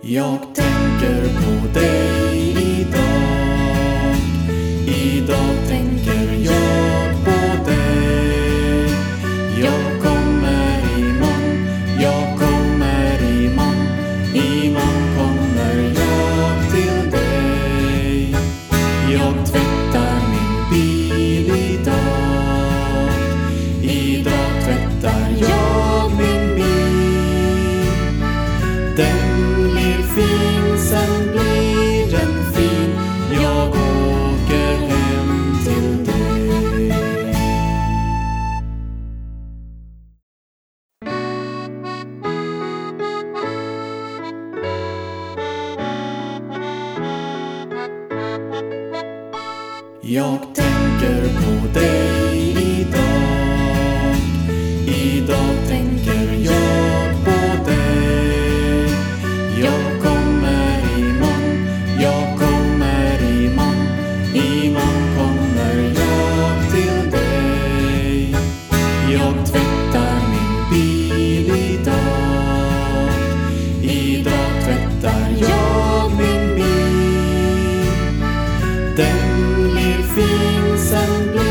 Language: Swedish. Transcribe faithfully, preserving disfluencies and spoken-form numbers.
Jag tänker på dig idag. Idag tänker jag på dig. Jag kommer imorgon, jag kommer imorgon. Imorgon kommer jag till dig. Jag tvättar min bil idag. Idag tvättar jag min bil. Den blir fin, sen blir den fin. Jag åker hem till dig. Jag tänker på dig idag. Idag tänker jag på dig. Jag kommer imorgon, jag kommer imorgon. Imorgon kommer jag till dig. Jag tvättar min bil idag. Idag tvättar jag min bil. Den blir fin, sen blir